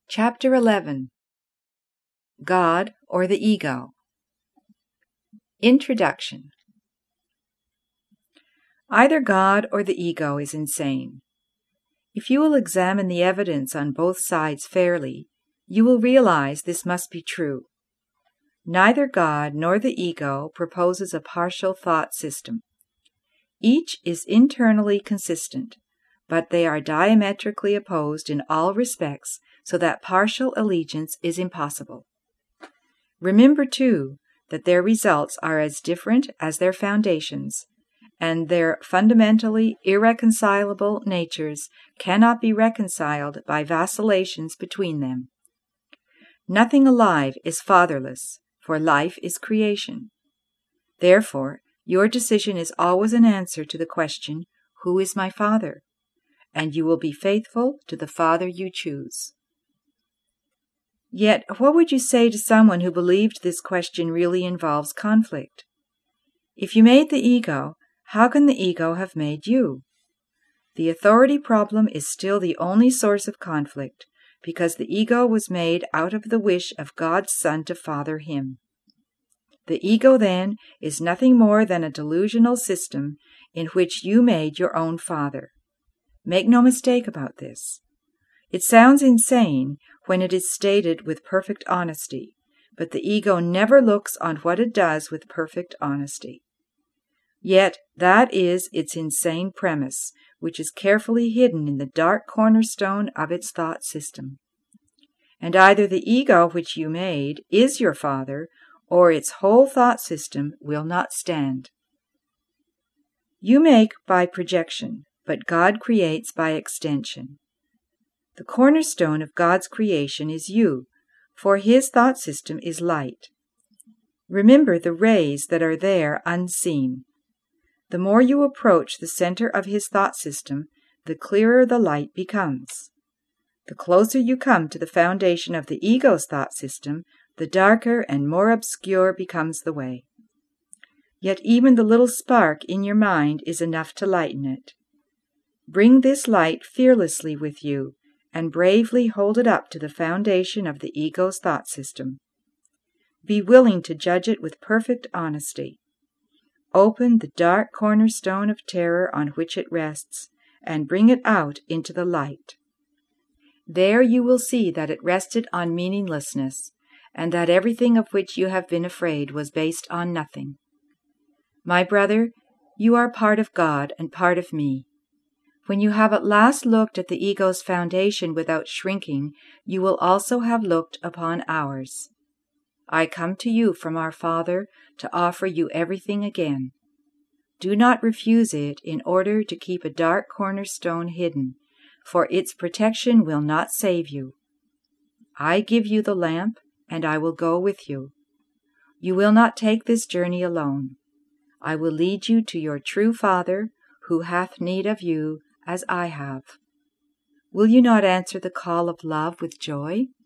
Chapter 11. God or the Ego. Introduction. Either God or the ego is insane. If you will examine the evidence on both sides fairly, you will realize this must be true. Neither God nor the ego proposes a partial thought system. Each is internally consistent, but they are diametrically opposed in all respects, so that partial allegiance is impossible. Remember, too, that their results are as different as their foundations, and their fundamentally irreconcilable natures cannot be reconciled by vacillations between them. Nothing alive is fatherless, for life is creation. Therefore, your decision is always an answer to the question, "Who is my father?" and you will be faithful to the father you choose. Yet, what would you say to someone who believed this question really involves conflict? If you made the ego, how can the ego have made you? The authority problem is still the only source of conflict, because the ego was made out of the wish of God's Son to father him. The ego, then, is nothing more than a delusional system in which you made your own father. Make no mistake about this. It sounds insane when it is stated with perfect honesty, but the ego never looks on what it does with perfect honesty. Yet that is its insane premise, which is carefully hidden in the dark cornerstone of its thought system. And either the ego which you made is your father, or its whole thought system will not stand. You make by projection, but God creates by extension. The cornerstone of God's creation is you, for His thought system is light. Remember the rays that are there unseen. The more you approach the center of His thought system, the clearer the light becomes. The closer you come to the foundation of the ego's thought system, the darker and more obscure becomes the way. Yet even the little spark in your mind is enough to lighten it. Bring this light fearlessly with you, and bravely hold it up to the foundation of the ego's thought system. Be willing to judge it with perfect honesty. Open the dark cornerstone of terror on which it rests, and bring it out into the light. There you will see that it rested on meaninglessness, and that everything of which you have been afraid was based on nothing. My brother, you are part of God and part of me. When you have at last looked at the ego's foundation without shrinking, you will also have looked upon ours. I come to you from our Father to offer you everything again. Do not refuse it in order to keep a dark cornerstone hidden, for its protection will not save you. I give you the lamp, and I will go with you. You will not take this journey alone. I will lead you to your true Father, who hath need of you, as I have. Will you not answer the call of love with joy?